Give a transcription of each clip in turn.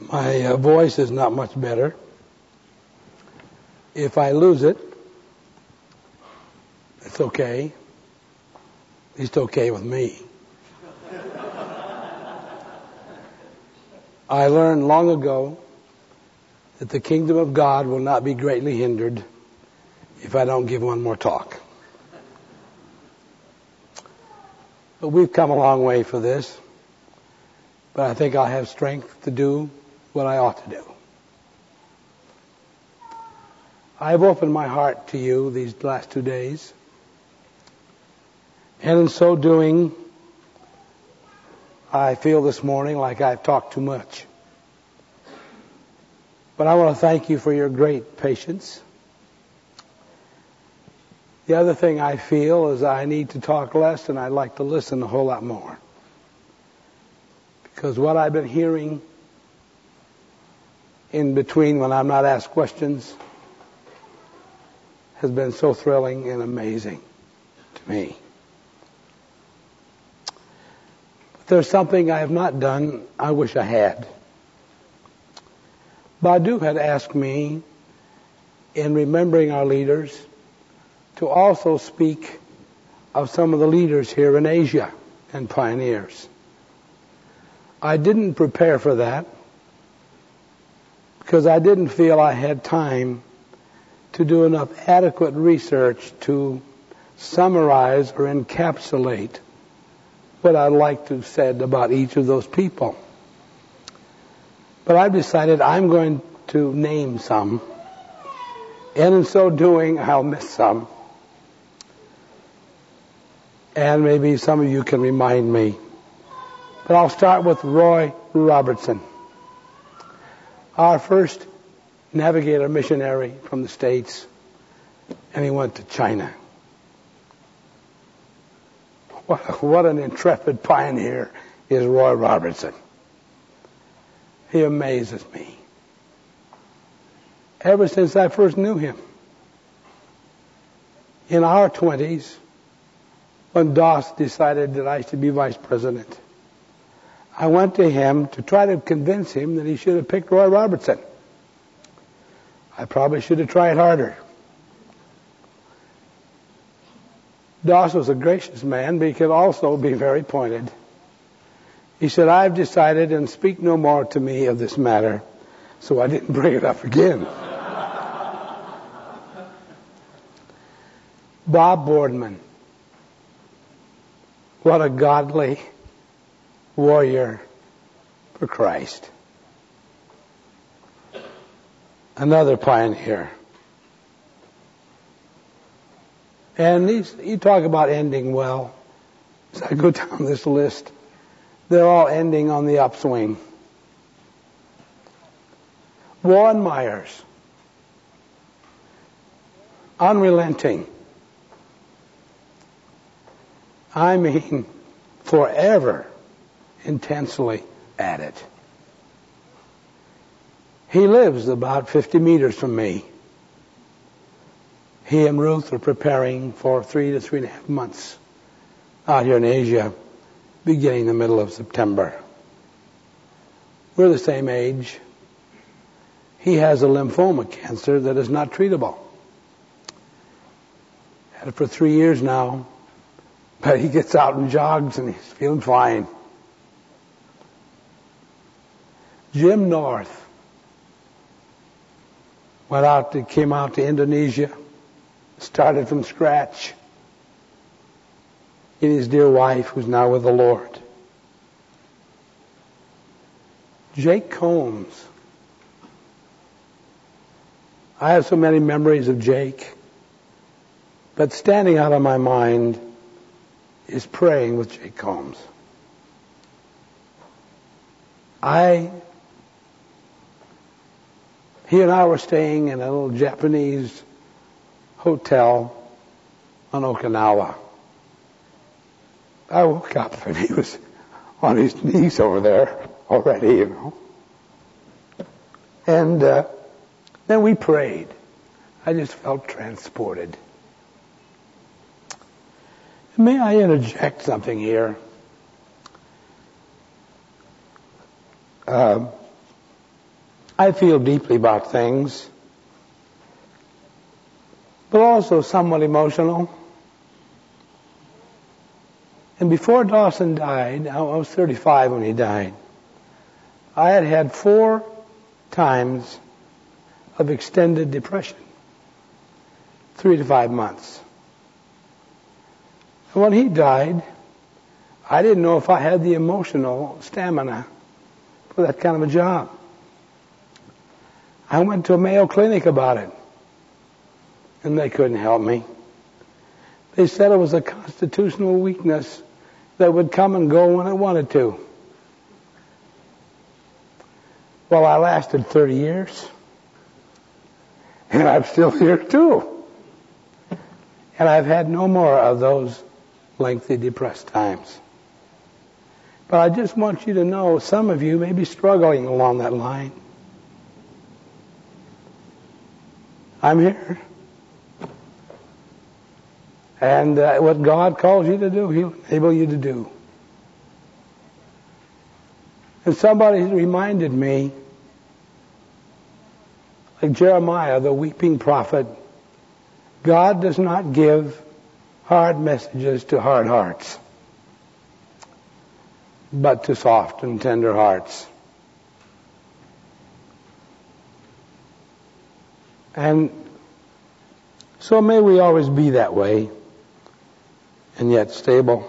My voice is not much better. If I lose it, it's okay. At least okay with me. I learned long ago that the kingdom of God will not be greatly hindered if I don't give one more talk. But we've come a long way for this. But I think I'll have strength to do what I ought to do. I've opened my heart to you these last 2 days. And in so doing, I feel this morning like I've talked too much. But I want to thank you for your great patience. The other thing I feel is I need to talk less and I'd like to listen a whole lot more. Because what I've been hearing in between when I'm not asked questions has been so thrilling and amazing to me. But there's something I have not done I wish I had. Badu had asked me, in remembering our leaders, to also speak of some of the leaders here in Asia and pioneers. I didn't prepare for that because I didn't feel I had time to do enough adequate research to summarize or encapsulate what I'd like to have said about each of those people. But I've decided I'm going to name some, and in so doing, I'll miss some. And maybe some of you can remind me. But I'll start with Roy Robertson, our first navigator missionary from the States, and he went to China. What an intrepid pioneer is Roy Robertson. He amazes me. Ever since I first knew him, in our 20s, when Doss decided that I should be vice president, I went to him to try to convince him that he should have picked Roy Robertson. I probably should have tried harder. Doss was a gracious man, but he could also be very pointed. He said, I've decided, and speak no more to me of this matter, so I didn't bring it up again. Bob Boardman. What a godly warrior for Christ. Another pioneer. And you talk about ending well. As I go down this list, they're all ending on the upswing. Warren Myers. Unrelenting. I mean, forever intensely at it. He lives about 50 meters from me. He and Ruth are preparing for 3 to 3.5 months out here in Asia, beginning the middle of September. We're the same age. He has a lymphoma cancer that is not treatable. Had it for 3 years now, but he gets out and jogs and he's feeling fine. Jim North came out to Indonesia, started from scratch. And his dear wife, who's now with the Lord. Jake Combs. I have so many memories of Jake, but standing out of my mind is praying with Jake Combs. He and I were staying in a little Japanese hotel on Okinawa. I woke up and he was on his knees over there already, you know. And then we prayed. I just felt transported. May I interject something here? I feel deeply about things, but also somewhat emotional. And before Dawson died, I was 35 when he died, I had had 4 times of extended depression, 3 to 5 months. And when he died, I didn't know if I had the emotional stamina for that kind of a job. I went to a Mayo Clinic about it, and they couldn't help me. They said it was a constitutional weakness that would come and go when it wanted to. Well, I lasted 30 years, and I'm still here too. And I've had no more of those lengthy depressed times. But I just want you to know, some of you may be struggling along that line. I'm here. And what God calls you to do, He'll enable you to do. And somebody reminded me, like Jeremiah, the weeping prophet, God does not give hard messages to hard hearts, but to soft and tender hearts. And so may we always be that way, and yet stable.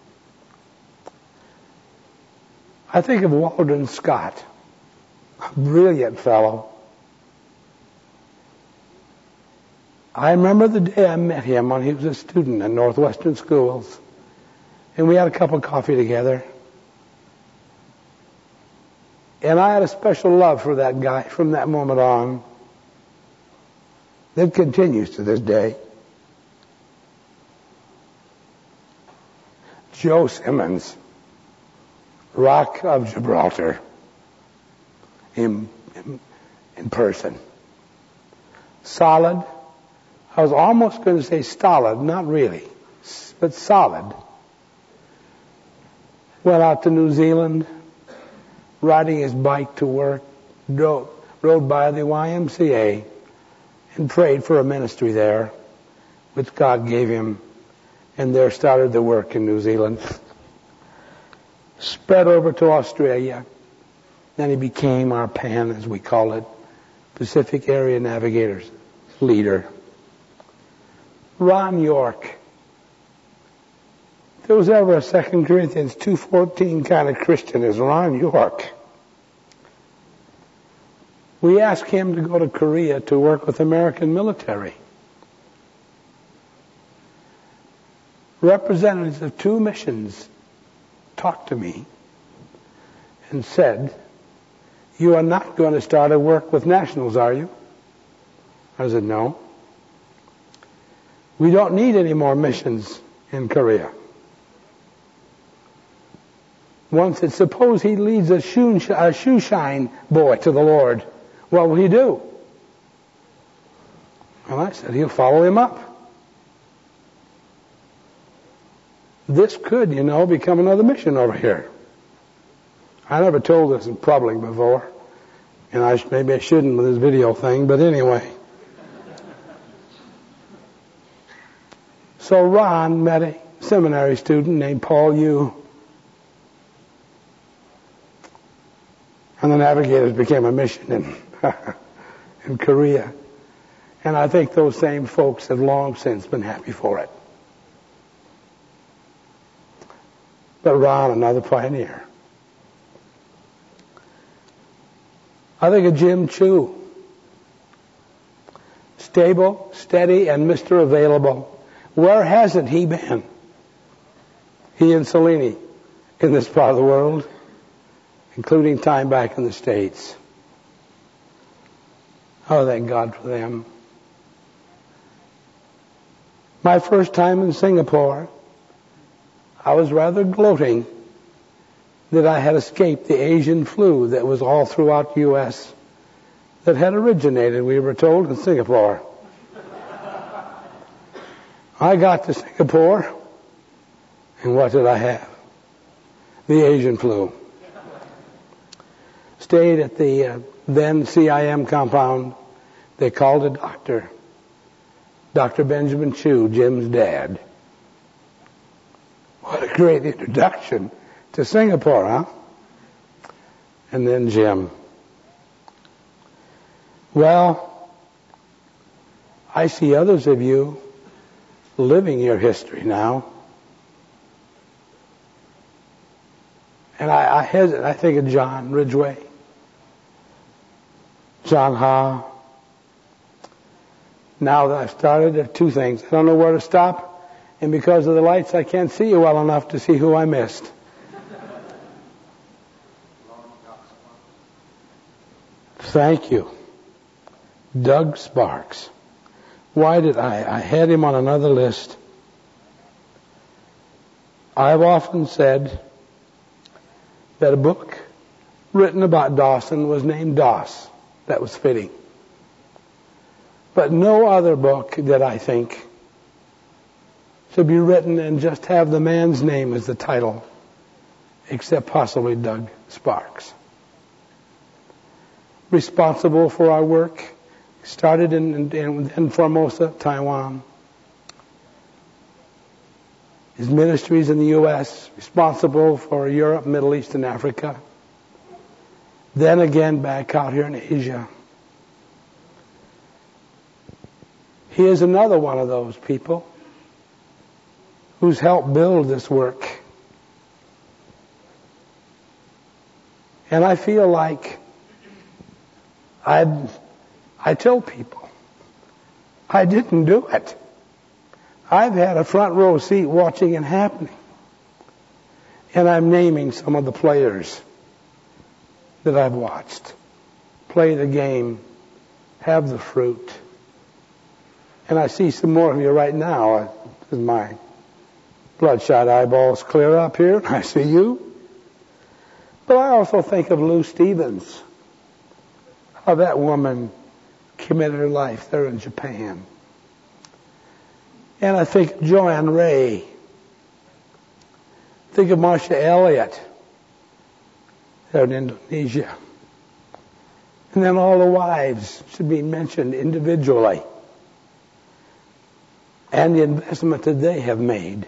I think of Walden Scott, a brilliant fellow. I remember the day I met him when he was a student at Northwestern Schools, and we had a cup of coffee together. And I had a special love for that guy from that moment on. That continues to this day. Joe Simmons, Rock of Gibraltar, in person. Solid. I was almost going to say stolid, not really, but solid. Went out to New Zealand, riding his bike to work, rode by the YMCA, and prayed for a ministry there, which God gave him, and there started the work in New Zealand. Spread over to Australia, then he became our PAN, as we call it, Pacific Area Navigators leader. Ron York. If there was ever a 2 Corinthians 2:14 kind of Christian as Ron York. We asked him to go to Korea to work with American military. Representatives of 2 missions talked to me and said, "You are not going to start a work with nationals, are you?" I said, "No. We don't need any more missions in Korea." One said, "Suppose he leads a shoe shine boy to the Lord. What will he do?" And I said, "He'll follow him up." This could, become another mission over here. I never told this in public before, and maybe I shouldn't with this video thing, but anyway. So Ron met a seminary student named Paul Yu, and the Navigators became a mission in Korea. And I think those same folks have long since been happy for it. But Ron, another pioneer. I think of Jim Chu. Stable, steady, and Mr. Available. Where hasn't he been? He and Cellini in this part of the world, including time back in the States. Oh, thank God for them. My first time in Singapore, I was rather gloating that I had escaped the Asian flu that was all throughout the U.S. that had originated, we were told, in Singapore. I got to Singapore, and what did I have? The Asian flu. stayed at the then CIM compound. They called a doctor. Dr. Benjamin Chu, Jim's dad. What a great introduction to Singapore, huh? And then Jim. Well, I see others of you living your history now. And I hesitate. I think of John Ridgway, John Ha. Now that I've started, there are two things. I don't know where to stop, and because of the lights, I can't see you well enough to see who I missed. Thank you. Doug Sparks. Why did I had him on another list. I've often said that a book written about Dawson was named Doss. That was fitting. But no other book that I think should be written and just have the man's name as the title, except possibly Doug Sparks. Responsible for our work, started in Formosa, Taiwan. His ministries in the U.S., responsible for Europe, Middle East, and Africa. Then again back out here in Asia. He is another one of those people who's helped build this work. And I feel like I tell people, I didn't do it. I've had a front row seat watching it happening. And I'm naming some of the players that I've watched play the game, have the fruit. And I see some more of you right now as my bloodshot eyeballs clear up here. I see you. But I also think of Lou Stevens, how that woman committed her life there in Japan. And I think of Joanne Ray. Think of Marcia Elliott there in Indonesia. And then all the wives should be mentioned individually. And the investment that they have made.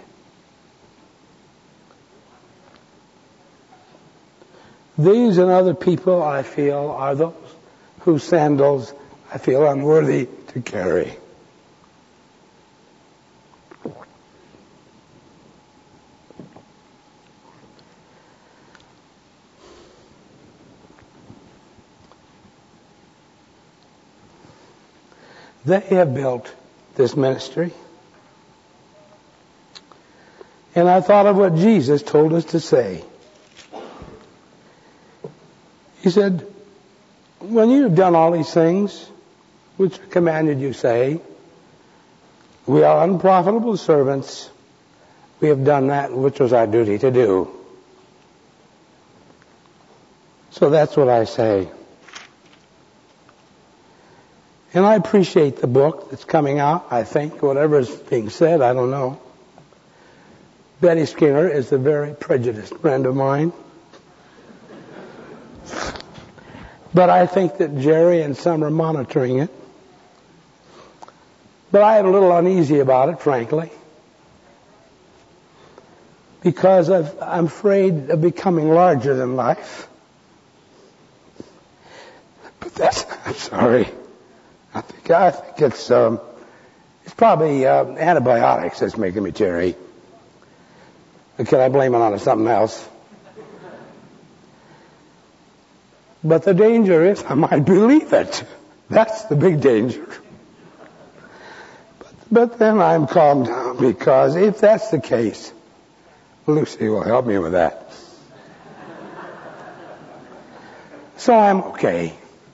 These and other people, I feel, are those whose sandals I feel unworthy to carry. They have built this ministry. And I thought of what Jesus told us to say. He said, when you've done all these things, which I commanded you say, we are unprofitable servants. We have done that which was our duty to do. So that's what I say. And I appreciate the book that's coming out, I think. Whatever is being said, I don't know. Betty Skinner is a very prejudiced friend of mine. But I think that Jerry and some are monitoring it. But I am a little uneasy about it, frankly. Because I'm afraid of becoming larger than life. But I'm sorry. I think it's probably antibiotics that's making me teary. Can I blame it on something else? But the danger is I might believe it. That's the big danger. But then I'm calmed down, because if that's the case, Lucy will help me with that. So I'm okay.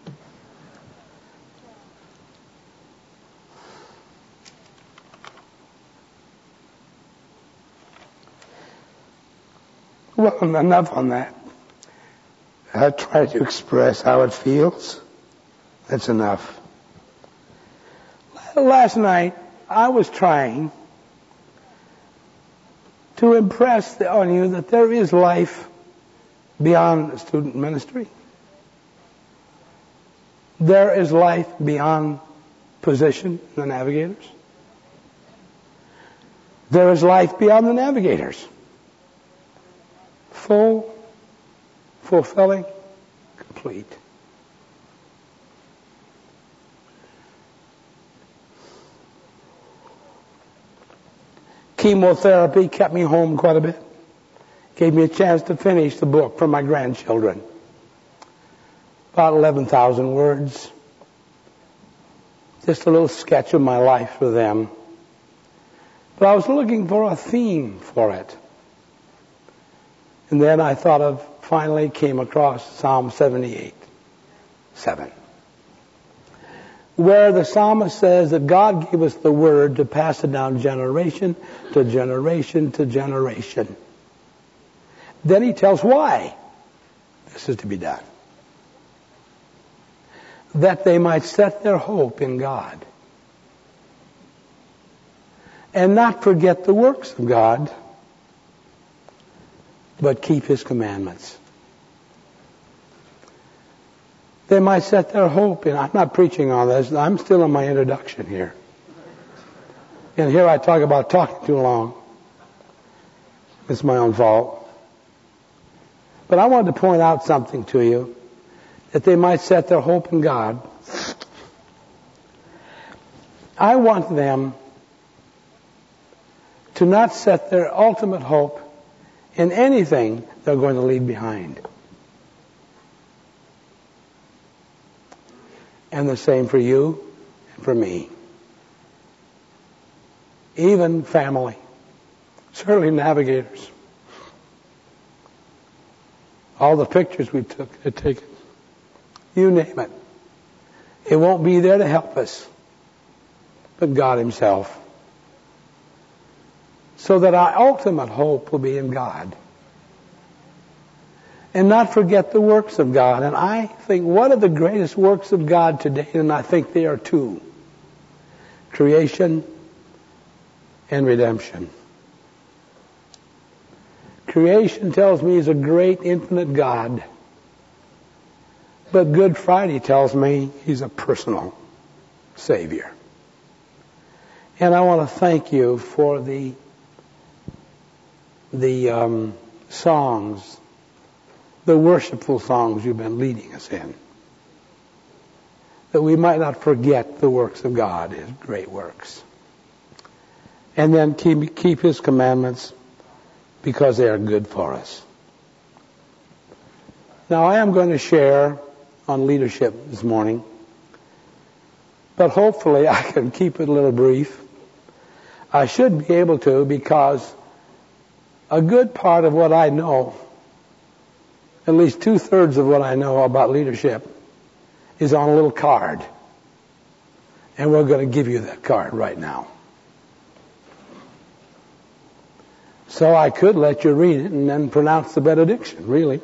Well, enough on that. I try to express how it feels. That's enough. Last night, I was trying to impress on you that there is life beyond the student ministry. there is life beyond position in the navigators. There is life beyond the navigators. Full, fulfilling, complete. Chemotherapy kept me home quite a bit. Gave me a chance to finish the book for my grandchildren. About 11,000 words. Just a little sketch of my life for them. But I was looking for a theme for it. And then I finally came across Psalm 78:7. Where the psalmist says that God gave us the word to pass it down generation to generation to generation. Then he tells why this is to be done. That they might set their hope in God. And not forget the works of God, but keep His commandments. They might set their hope in. I'm not preaching on this. I'm still in my introduction here. And here I talk about talking too long. It's my own fault. But I wanted to point out something to you, that they might set their hope in God. I want them to not set their ultimate hope in anything they're going to leave behind. And the same for you and for me. Even family. Certainly navigators. All the pictures we had taken. You name it. It won't be there to help us, but God Himself. So that our ultimate hope will be in God. And not forget the works of God. And I think one of the greatest works of God today, and I think there are two: creation and redemption. Creation tells me He's a great infinite God. But Good Friday tells me He's a personal Savior. And I want to thank you for the songs, the worshipful songs you've been leading us in. That we might not forget the works of God, His great works. And then keep His commandments because they are good for us. Now I am going to share on leadership this morning, but hopefully I can keep it a little brief. I should be able to, because a good part of what I know, at least 2/3 of what I know about leadership, is on a little card. And we're going to give you that card right now. So I could let you read it and then pronounce the benediction, really.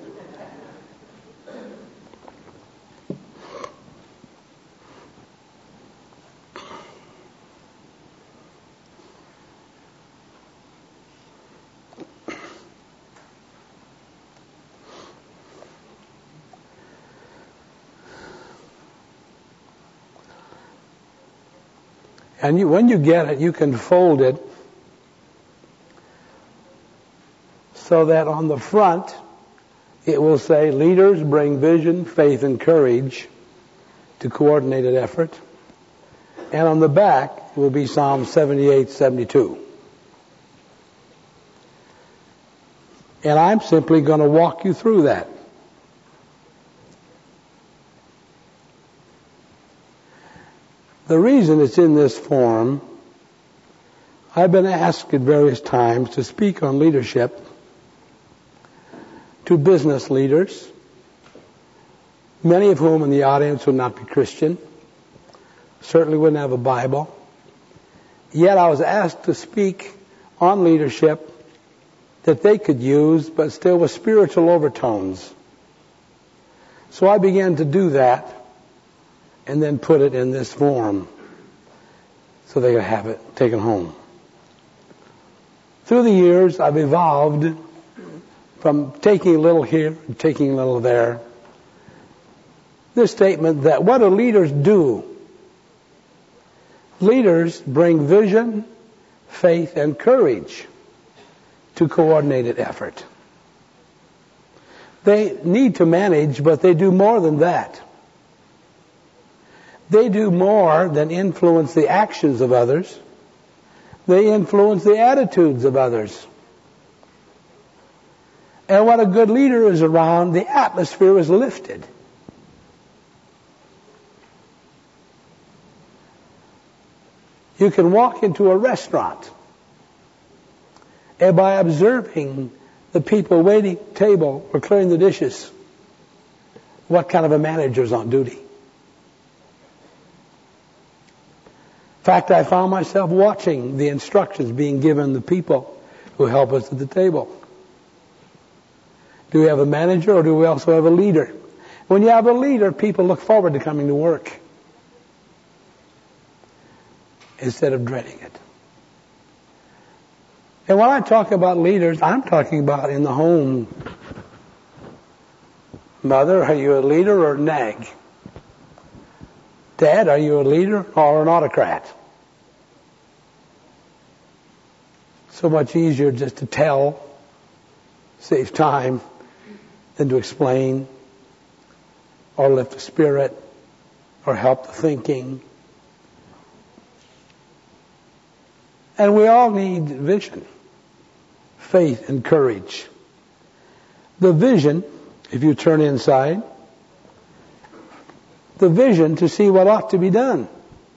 And when you get it, you can fold it so that on the front it will say, leaders bring vision, faith, and courage to coordinated effort. And on the back will be Psalm 78:72. And I'm simply going to walk you through that. The reason it's in this form, I've been asked at various times to speak on leadership to business leaders, many of whom in the audience would not be Christian, certainly wouldn't have a Bible. Yet I was asked to speak on leadership that they could use, but still with spiritual overtones. So I began to do that, and then put it in this form so they could have it taken home. Through the years, I've evolved from taking a little here and taking a little there this statement that what do leaders do? Leaders bring vision, faith, and courage to coordinated effort. They need to manage, but they do more than that. They do more than influence the actions of others. They influence the attitudes of others. And when a good leader is around, the atmosphere is lifted. You can walk into a restaurant, and by observing the people waiting at the table or clearing the dishes, what kind of a manager is on duty? In fact, I found myself watching the instructions being given the people who help us at the table. Do we have a manager or do we also have a leader? When you have a leader, people look forward to coming to work instead of dreading it. And when I talk about leaders, I'm talking about in the home. Mother, are you a leader or nag? Dad, are you a leader or an autocrat? So much easier just to tell, save time, than to explain or lift the spirit or help the thinking. And we all need vision, faith, and courage. The vision, if you turn inside, the vision to see what ought to be done.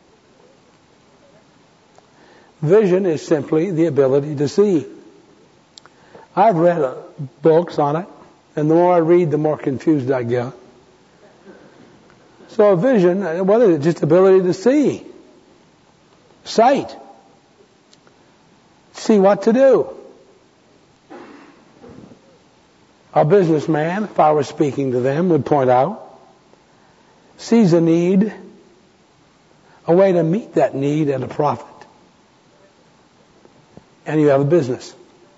Vision is simply the ability to see. I've read books on it, and the more I read, the more confused I get. So a vision, what is it? Just ability to see. Sight. See what to do. A businessman, if I were speaking to them, would point out, sees a need, a way to meet that need at a profit. And you have a business.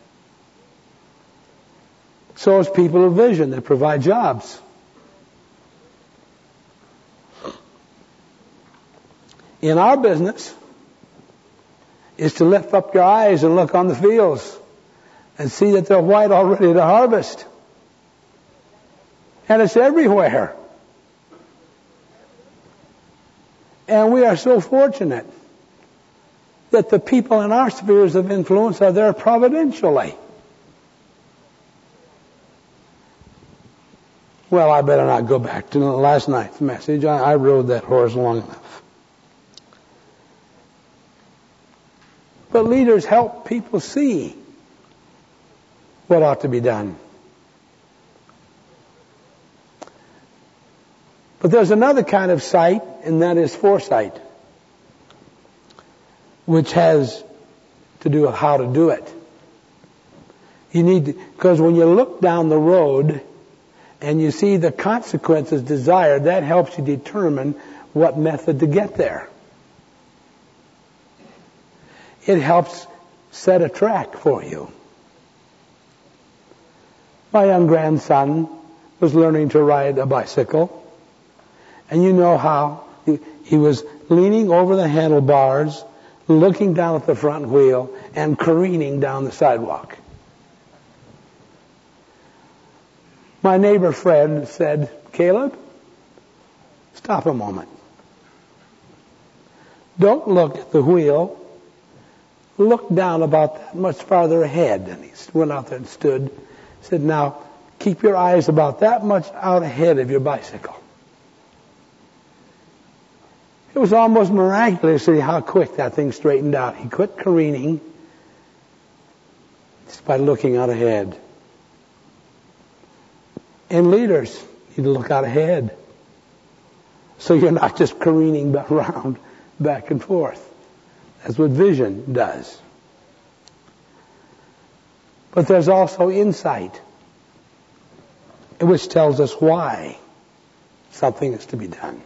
So is people of vision that provide jobs. In our business is to lift up your eyes and look on the fields and see that they're white already to harvest. And it's everywhere. And we are so fortunate that the people in our spheres of influence are there providentially. Well, I better not go back to last night's message. I rode that horse long enough. But leaders help people see what ought to be done. But there's another kind of sight, and that is foresight, which has to do with how to do it. You need to, because when you look down the road and you see the consequences desired, that helps you determine what method to get there. It helps set a track for you. My young grandson was learning to ride a bicycle, and you know how he was leaning over the handlebars, looking down at the front wheel, and careening down the sidewalk. My neighbor Fred said, "Caleb, stop a moment. Don't look at the wheel. Look down about that much farther ahead." And he went out there and stood. He said, "Now, keep your eyes about that much out ahead of your bicycle." It was almost miraculous to see how quick that thing straightened out. He quit careening just by looking out ahead. And leaders need to look out ahead, so you're not just careening around back and forth. That's what vision does. But there's also insight, which tells us why something is to be done.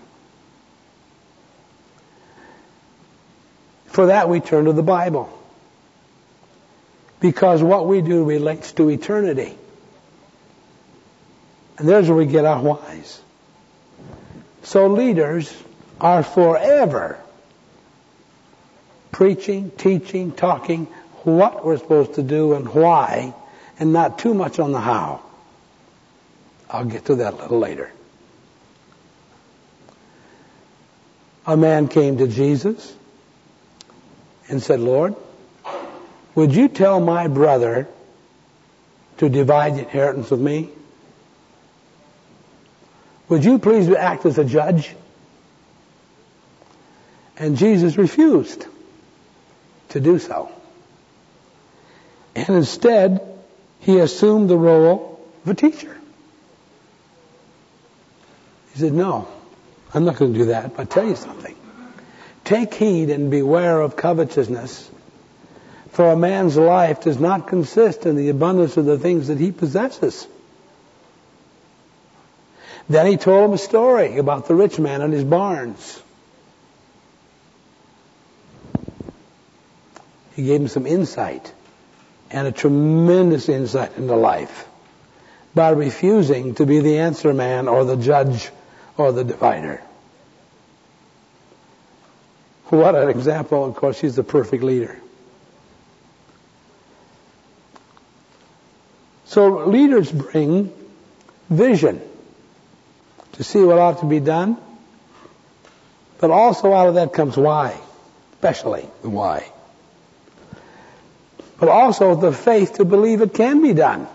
For that, we turn to the Bible, because what we do relates to eternity. And there's where we get our whys. So leaders are forever preaching, teaching, talking what we're supposed to do and why, and not too much on the how. I'll get to that a little later. A man came to Jesus and said, Lord, would you tell my brother to divide the inheritance with me? Would you please act as a judge? And Jesus refused to do so. And instead, he assumed the role of a teacher. He said, no, I'm not going to do that, but I'll tell you something. Take heed and beware of covetousness, for a man's life does not consist in the abundance of the things that he possesses. Then he told him a story about the rich man and his barns. He gave him some insight, and a tremendous insight into life, by refusing to be the answer man or the judge or the divider. What an example. Of course, he's the perfect leader. So leaders bring vision to see what ought to be done, but also out of that comes why, especially the why. But also the faith to believe it can be done.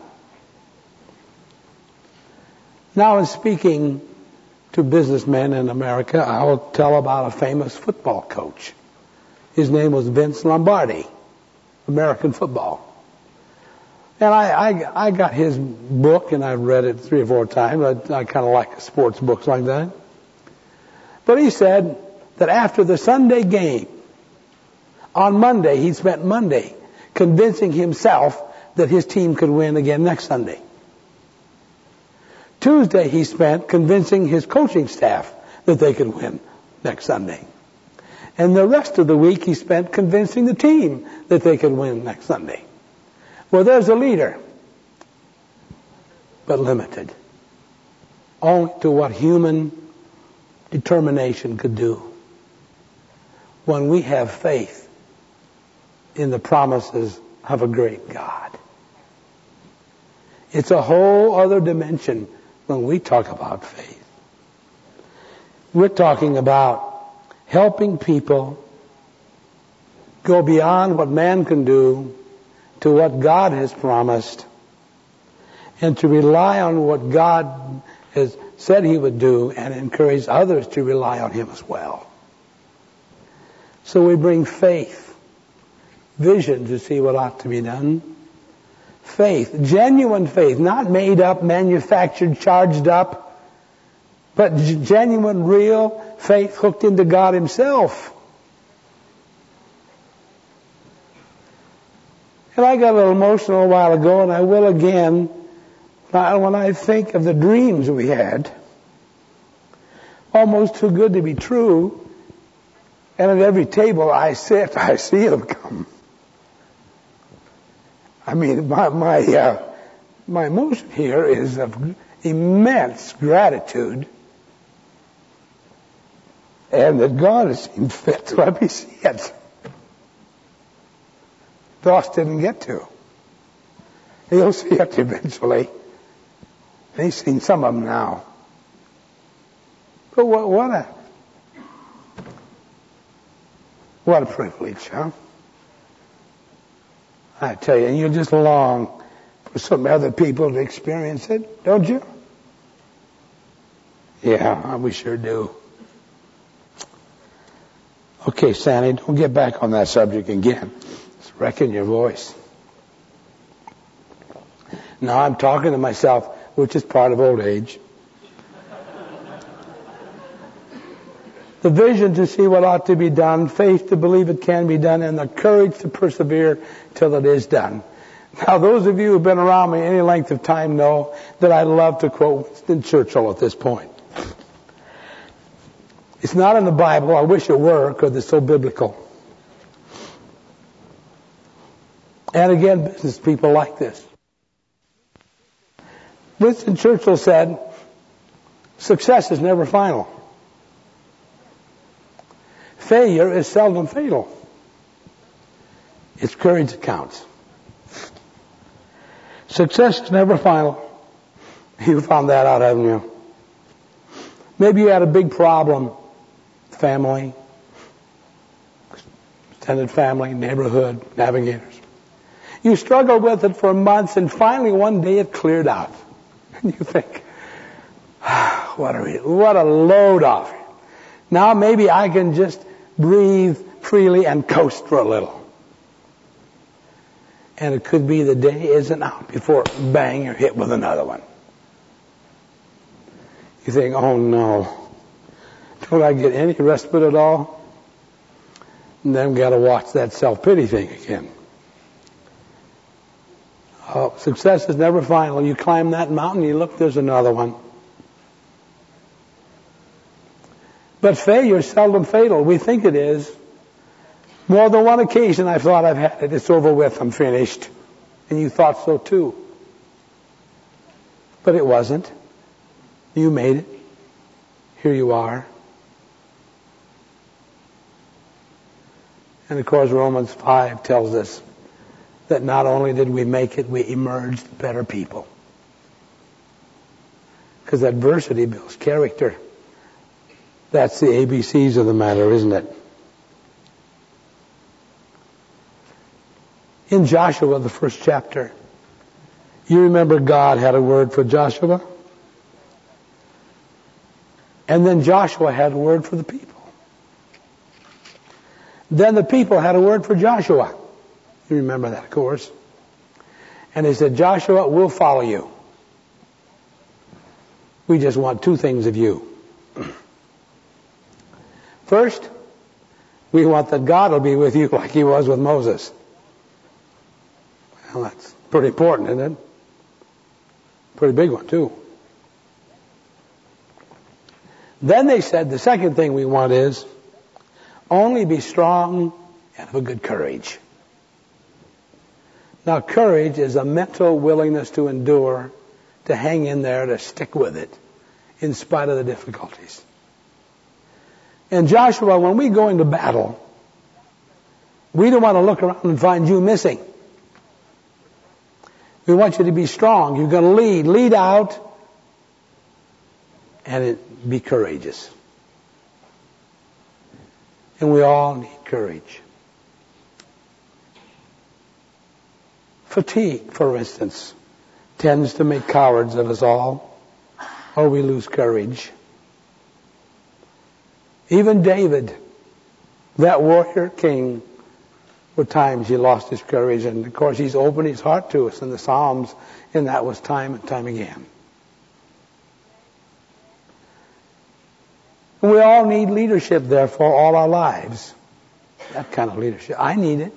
Now, in speaking to businessmen in America, I will tell about a famous football coach. His name was Vince Lombardi, American football. And I got his book, and I've read it 3 or 4 times. I kind of like sports books like that. But he said that after the Sunday game, on Monday, he spent Monday convincing himself that his team could win again next Sunday. Tuesday he spent convincing his coaching staff that they could win next Sunday. And the rest of the week he spent convincing the team that they could win next Sunday. Well, there's a leader, but limited. Only to what human determination could do. When we have faith in the promises of a great God. It's a whole other dimension when we talk about faith. We're talking about helping people go beyond what man can do to what God has promised, and to rely on what God has said he would do, and encourage others to rely on him as well. So we bring faith, vision to see what ought to be done. Faith, genuine faith, not made up, manufactured, charged up, but genuine, real faith hooked into God himself. And I got a little emotional a while ago, and I will again, when I think of the dreams we had, almost too good to be true, and at every table I sit, I see them come. I mean, my emotion here is of immense gratitude, and that God has seen fit to let me see it. Doss didn't get to. He'll see it eventually. And he's seen some of them now. But what a privilege, huh? I tell you, and you just long for some other people to experience it, don't you? Yeah, we sure do. Okay, Sandy, don't get back on that subject again. It's wrecking your voice. Now I'm talking to myself, which is part of old age. The vision to see what ought to be done, faith to believe it can be done, and the courage to persevere till it is done. Now, those of you who have been around me any length of time know that I love to quote Winston Churchill at this point. It's not in the Bible. I wish it were, because it's so biblical. And again, business people like this. Winston Churchill said, success is never final. Failure is seldom fatal. It's courage that counts. Success is never final. You found that out, haven't you? Maybe you had a big problem. Family, extended family, neighborhood, navigators. You struggled with it for months, and finally one day it cleared out. And you think, what a load off. Now maybe I can just breathe freely and coast for a little. And it could be the day isn't out before, bang, you're hit with another one. You think, oh no. Don't I get any respite at all? And then got to watch that self-pity thing again. Success is never final. You climb that mountain, you look, there's another one. But failure is seldom fatal. We think it is. More than one occasion I thought I've had it. It's over with. I'm finished. And you thought so too. But it wasn't. You made it. Here you are. And of course Romans 5 tells us that not only did we make it, we emerged better people. Because adversity builds character. That's the ABCs of the matter, isn't it? In Joshua, the first chapter, you remember God had a word for Joshua? And then Joshua had a word for the people. Then the people had a word for Joshua. You remember that, of course. And they said, Joshua, we'll follow you. We just want two things of you. First, we want that God will be with you like he was with Moses. Well, that's pretty important, isn't it? Pretty big one, too. Then they said, the second thing we want is, only be strong and have a good courage. Now, courage is a mental willingness to endure, to hang in there, to stick with it, in spite of the difficulties. And Joshua, when we go into battle, we don't want to look around and find you missing. We want you to be strong. You're going to lead out, and be courageous. And we all need courage. Fatigue, for instance, tends to make cowards of us all, or we lose courage. Even David, that warrior king, were times he lost his courage, and of course he's opened his heart to us in the Psalms, and that was time and time again. We all need leadership, therefore, all our lives. That kind of leadership. I need it.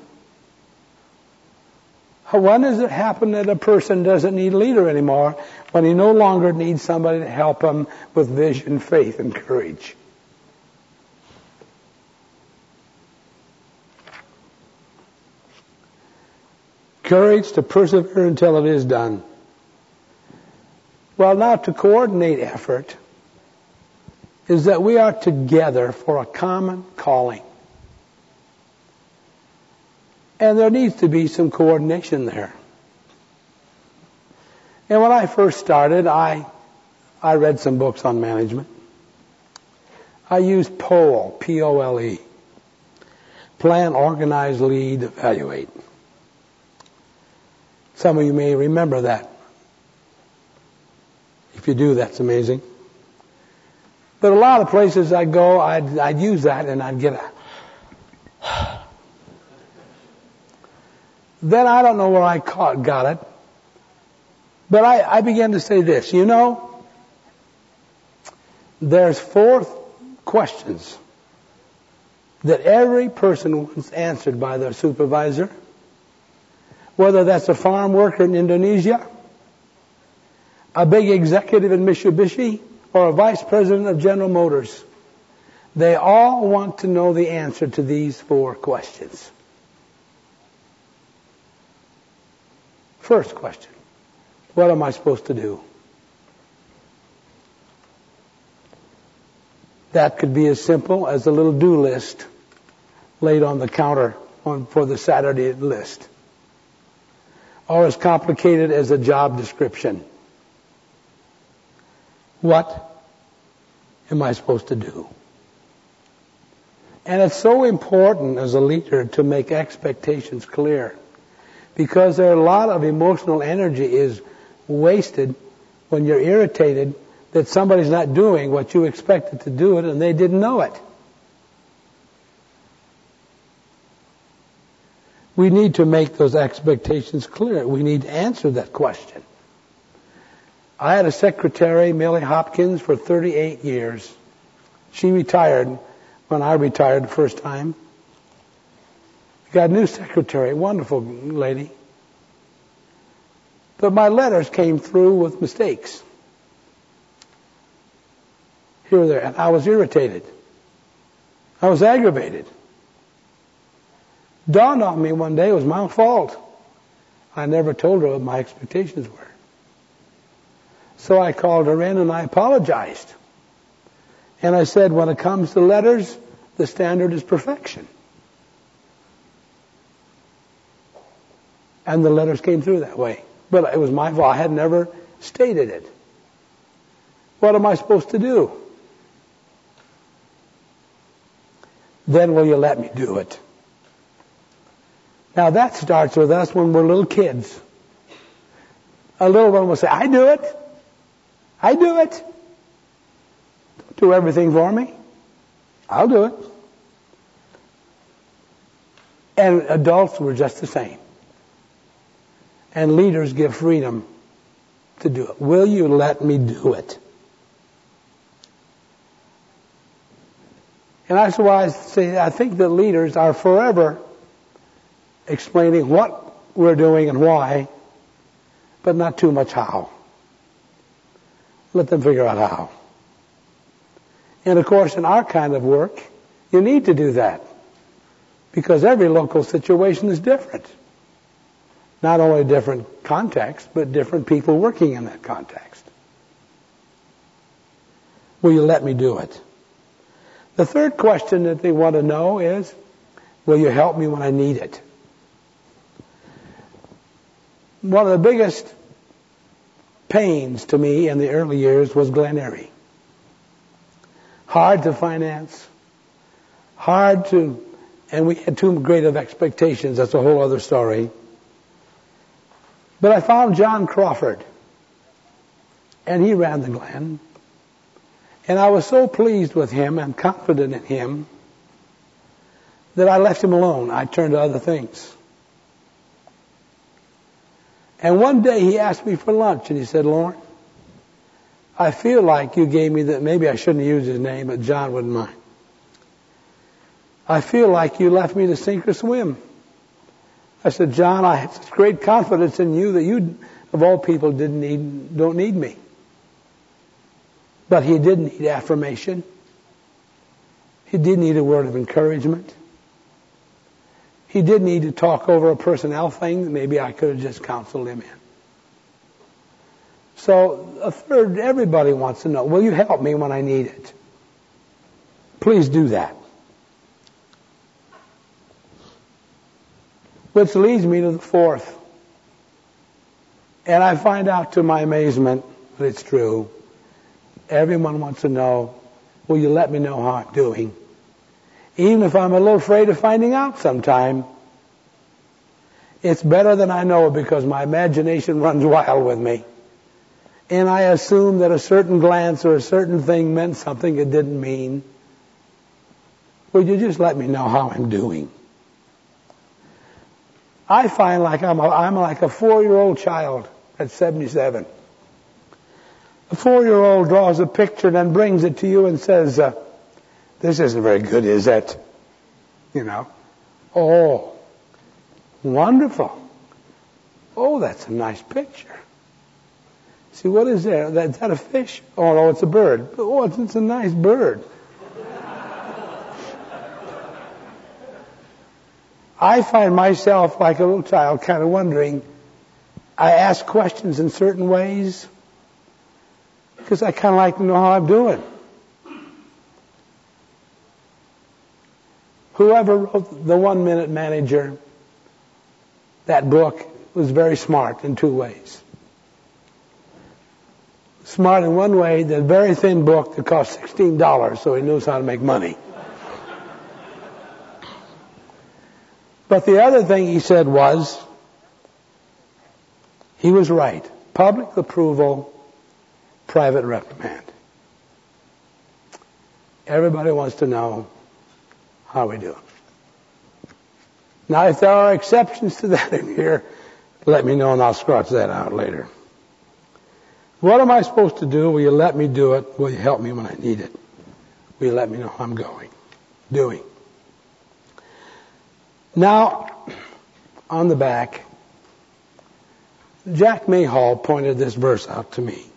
When does it happen that a person doesn't need a leader anymore? When he no longer needs somebody to help him with vision, faith, and courage. Courage to persevere until it is done. Well, now to coordinate effort is that we are together for a common calling. And there needs to be some coordination there. And when I first started, I read some books on management. I used POLE, P-O-L-E. Plan, organize, lead, evaluate. Some of you may remember that. If you do, that's amazing. But a lot of places I go, I'd use that and I'd get a... Then I don't know where I got it. But I began to say this. You know, there's 4 questions that every person wants answered by their supervisor. Whether that's a farm worker in Indonesia, a big executive in Mitsubishi, or a vice president of General Motors. They all want to know the answer to these 4 questions. First question, what am I supposed to do? That could be as simple as a little do list laid on the counter for the Saturday list, or as complicated as a job description. What am I supposed to do? And it's so important as a leader to make expectations clear, because there are a lot of emotional energy is wasted when you're irritated that somebody's not doing what you expected to do it and they didn't know it. We need to make those expectations clear. We need to answer that question. I had a secretary, Millie Hopkins, for 38 years. She retired when I retired the first time. Got a new secretary, wonderful lady. But my letters came through with mistakes. Here or there. And I was irritated. I was aggravated. Dawned on me one day it was my fault. I never told her what my expectations were. So I called her in and I apologized. And I said, when it comes to letters, the standard is perfection. And the letters came through that way. But it was my fault. I had never stated it. What am I supposed to do? Then will you let me do it? Now that starts with us when we're little kids. A little one will say, I do it. I do it. Don't do everything for me. I'll do it. And adults were just the same. And leaders give freedom to do it. Will you let me do it? And that's why I say I think that leaders are forever explaining what we're doing and why, but not too much how. Let them figure out how. And of course, in our kind of work, you need to do that, because every local situation is different. Not only different context, but different people working in that context. Will you let me do it? The third question that they want to know is, will you help me when I need it? One of the biggest pains to me in the early years was Glen Eyrie. Hard to finance, and we had too great of expectations. That's a whole other story. But I found John Crawford, and he ran the Glen. And I was so pleased with him and confident in him that I left him alone. I turned to other things. And one day he asked me for lunch, and he said, Lauren, I feel like you gave me that, maybe I shouldn't use his name, but John wouldn't mind. I feel like you left me to sink or swim. I said, John, I have such great confidence in you that you, of all people, don't need me. But he did need affirmation. He did need a word of encouragement. He did need to talk over a personnel thing that maybe I could have just counseled him in. So a third, everybody wants to know, will you help me when I need it? Please do that. Which leads me to the fourth. And I find out to my amazement that it's true. Everyone wants to know, will you let me know how I'm doing? Even if I'm a little afraid of finding out sometime, it's better than I know, because my imagination runs wild with me. And I assume that a certain glance or a certain thing meant something it didn't mean. Would you just let me know how I'm doing? I find like I'm like a 4-year-old child at 77. A 4-year-old draws a picture and then brings it to you and says, this isn't very good, is it? You know. Oh, wonderful. Oh, that's a nice picture. See, what is there? Is that a fish? Oh, no, it's a bird. Oh, it's a nice bird. I find myself like a little child kind of wondering. I ask questions in certain ways because I kind of like to know how I'm doing. Whoever wrote The 1 Minute Manager, that book, was very smart in two ways. Smart in one way, the very thin book that cost $16, so he knows how to make money. But the other thing he said was, he was right. Public approval, private reprimand. Everybody wants to know how we do. Now, if there are exceptions to that in here, let me know and I'll scratch that out later. What am I supposed to do? Will you let me do it? Will you help me when I need it? Will you let me know how I'm doing? Now, on the back, Jack Mayhall pointed this verse out to me.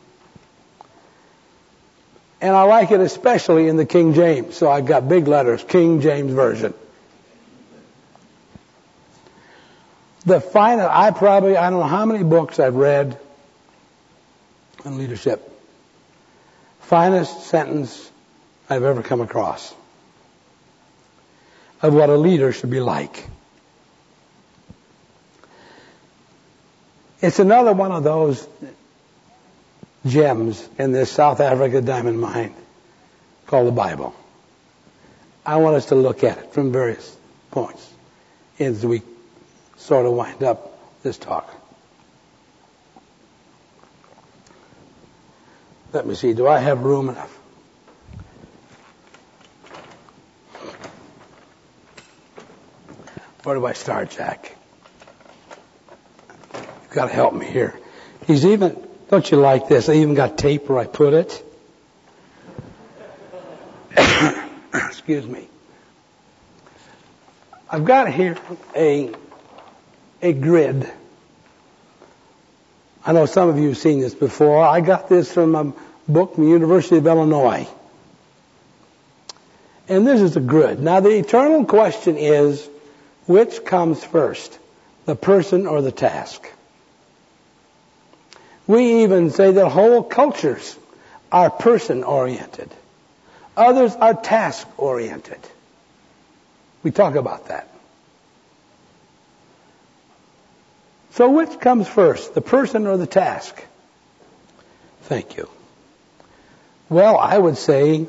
And I like it especially in the King James. So I've got big letters, King James Version. I don't know how many books I've read on leadership. Finest sentence I've ever come across of what a leader should be like. It's another one of those gems in this South Africa diamond mine called the Bible. I want us to look at it from various points as we sort of wind up this talk. Let me see, do I have room enough? Where do I start, Jack? You've got to help me here. Don't you like this? I even got tape where I put it. Excuse me. I've got here a grid. I know some of you have seen this before. I got this from a book from the University of Illinois. And this is a grid. Now the eternal question is, which comes first, the person or the task? We even say that whole cultures are person-oriented. Others are task-oriented. We talk about that. So which comes first, the person or the task? Thank you. Well, I would say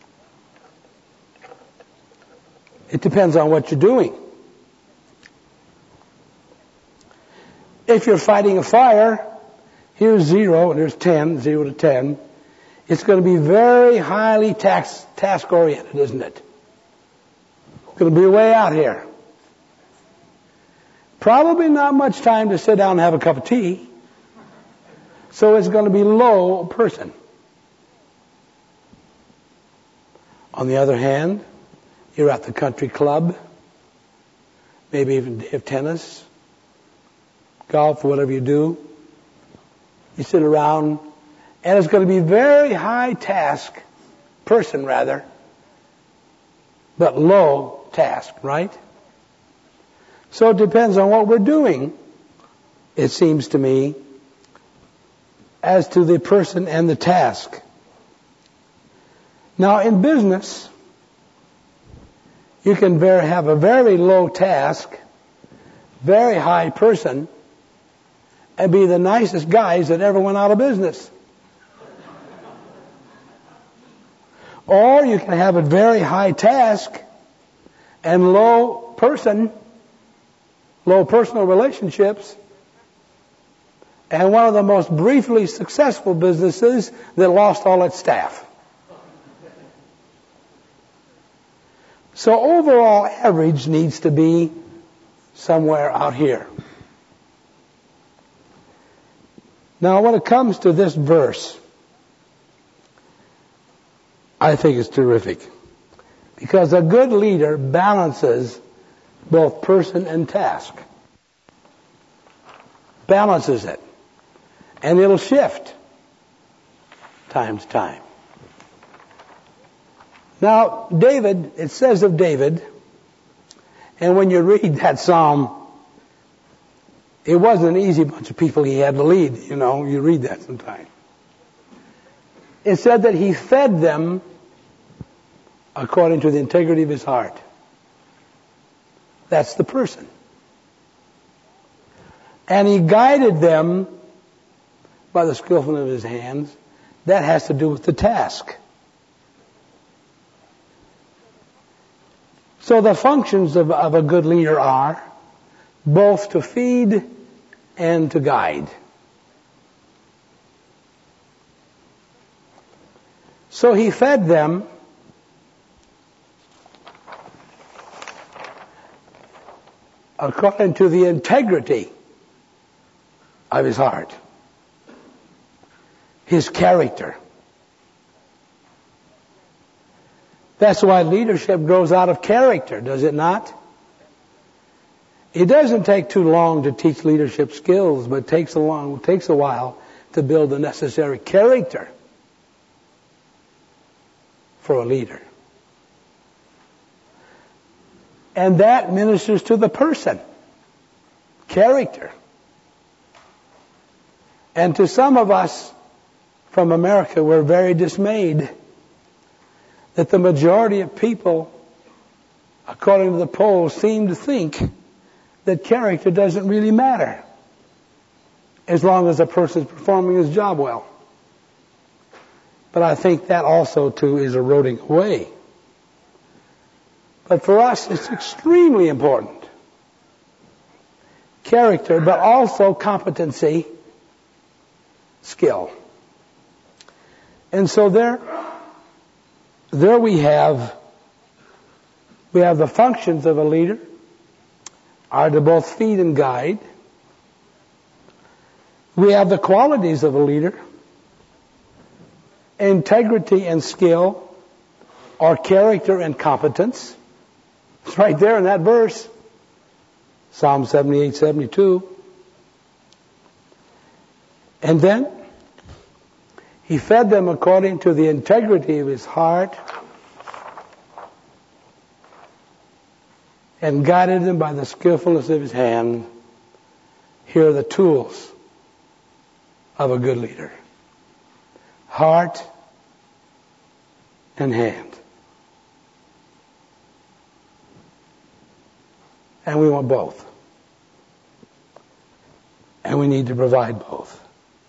it depends on what you're doing. If you're fighting a fire, here's 0 and there's 10, 0 to 10. It's going to be very highly task-oriented, isn't it? It's going to be way out here. Probably not much time to sit down and have a cup of tea. So it's going to be low person. On the other hand, you're at the country club, maybe even have tennis, golf, whatever you do. You sit around, and it's going to be very high person, but low task, right? So it depends on what we're doing, it seems to me, as to the person and the task. Now, in business, you can have a very low task, very high person, and be the nicest guys that ever went out of business. Or you can have a very high task and low personal relationships, and one of the most briefly successful businesses that lost all its staff. So overall average needs to be somewhere out here. Now, when it comes to this verse, I think it's terrific. Because a good leader balances both person and task. Balances it. And it'll shift time to time. Now, David, it says of David, and when you read that psalm, it wasn't an easy bunch of people he had to lead, you read that sometime. It said that he fed them according to the integrity of his heart. That's the person. And he guided them by the skillfulness of his hands. That has to do with the task. So the functions of a good leader are both to feed and to guide. So he fed them according to the integrity of his heart, his character. That's why leadership grows out of character, does it not? It doesn't take too long to teach leadership skills, but it takes a while to build the necessary character for a leader. And that ministers to the person. Character. And to some of us from America, we're very dismayed that the majority of people, according to the polls, seem to think that character doesn't really matter as long as a person is performing his job well. But I think that also, too, is eroding away. But for us, it's extremely important. Character, but also competency, skill. And so there we have the functions of a leader are to both feed and guide. We have the qualities of a leader. Integrity and skill, or character and competence. It's right there in that verse. Psalm 78, 72. And then, he fed them according to the integrity of his heart and guided them by the skillfulness of his hand. Here are the tools of a good leader. Heart and hand. And we want both. And we need to provide both.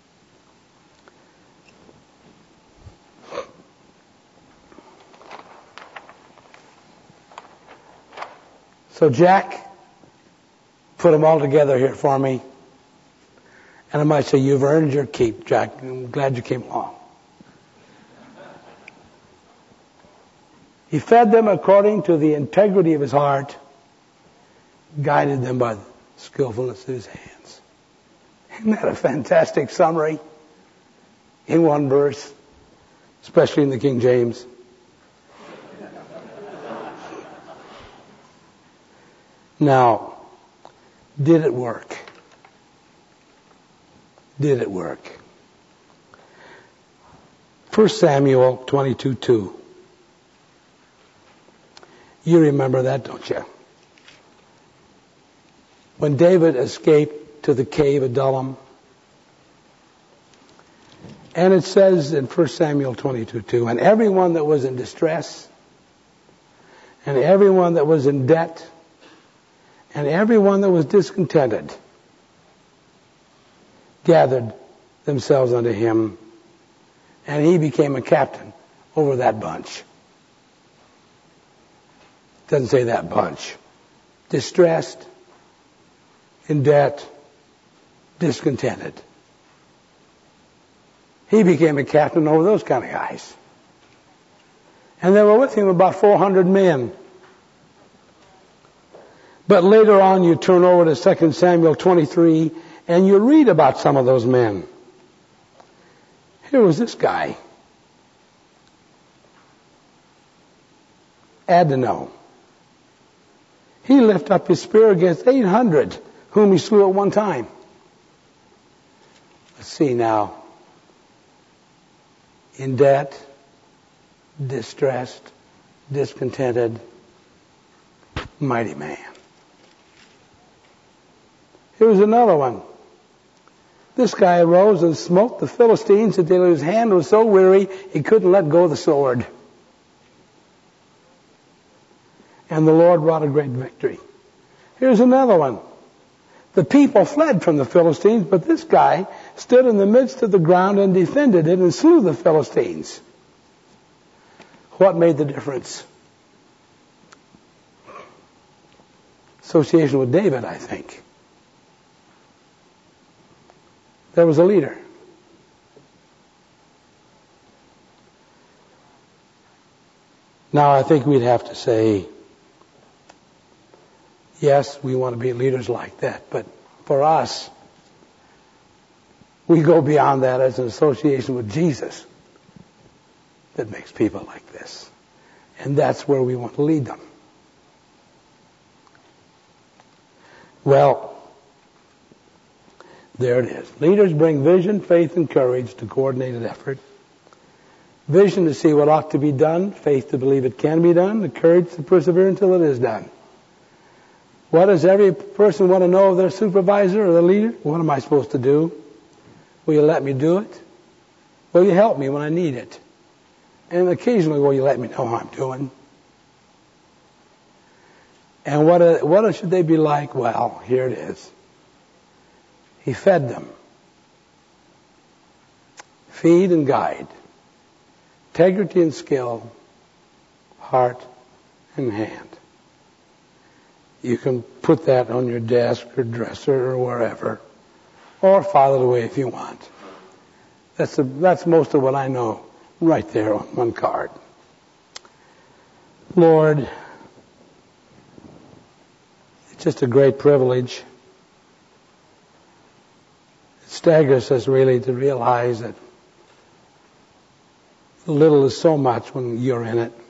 So Jack put them all together here for me. And I might say, you've earned your keep, Jack. I'm glad you came along. He fed them according to the integrity of his heart, guided them by the skillfulness of his hands. Isn't that a fantastic summary in one verse, especially in the King James? Now, did it work? Did it work? 1 Samuel 22:2. You remember that, don't you? When David escaped to the cave of Adullam, and it says in 1 Samuel 22:2, and everyone that was in distress, and everyone that was in debt, and everyone that was discontented, gathered themselves unto him, and he became a captain over that bunch. Doesn't say that bunch. Distressed, in debt, discontented. He became a captain over those kind of guys. And there were with him about 400 men. But later on you turn over to 2 Samuel 23 and you read about some of those men. Here was this guy, Adonai. He lifted up his spear against 800 whom he slew at one time. Let's see now. In debt, distressed, discontented, mighty man. Here was another one. This guy arose and smote the Philistines until his hand was so weary he couldn't let go of the sword. And the Lord wrought a great victory. Here's another one. The people fled from the Philistines, but this guy stood in the midst of the ground and defended it and slew the Philistines. What made the difference? Association with David, I think. There was a leader. Now, I think we'd have to say, yes, we want to be leaders like that, but for us, we go beyond that as an association with Jesus that makes people like this. And that's where we want to lead them. Well, there it is. Leaders bring vision, faith, and courage to coordinated effort. Vision to see what ought to be done, faith to believe it can be done, the courage to persevere until it is done. What does every person want to know of their supervisor or their leader? What am I supposed to do? Will you let me do it? Will you help me when I need it? And occasionally, will you let me know how I'm doing? And what should they be like? Well, here it is. He fed them. Feed and guide. Integrity and skill. Heart and hand. You can put that on your desk or dresser or wherever. Or file it away if you want. That's most of what I know right there on one card. Lord, it's just a great privilege. It staggers us really to realize that little is so much when you're in it.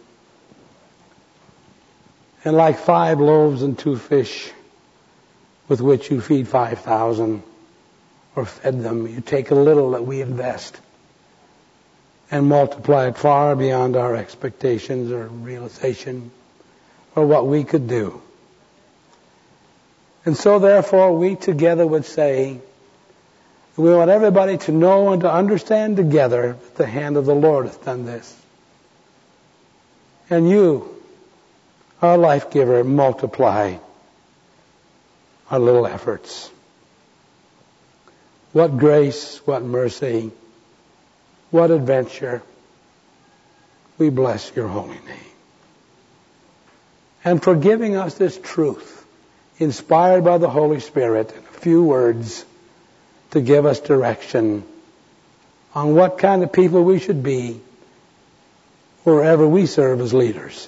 And like 5 loaves and 2 fish with which you feed 5,000 or fed them, you take a little that we invest and multiply it far beyond our expectations or realization or what we could do. And so therefore we together would say, we want everybody to know and to understand together that the hand of the Lord hath done this. And you, our life giver, multiply our little efforts. What grace, what mercy, what adventure. We bless your holy name. And for giving us this truth, inspired by the Holy Spirit, in a few words, to give us direction on what kind of people we should be wherever we serve as leaders.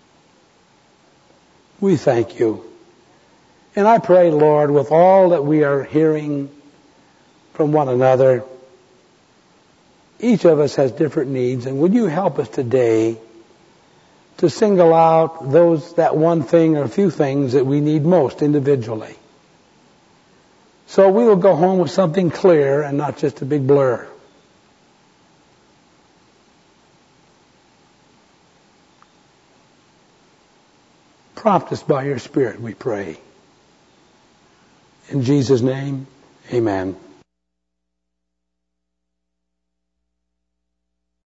We thank you. And I pray, Lord, with all that we are hearing from one another, each of us has different needs, and would you help us today to single out that one thing or a few things that we need most individually. So we will go home with something clear and not just a big blur. Prompt us by your Spirit, we pray. In Jesus' name, amen.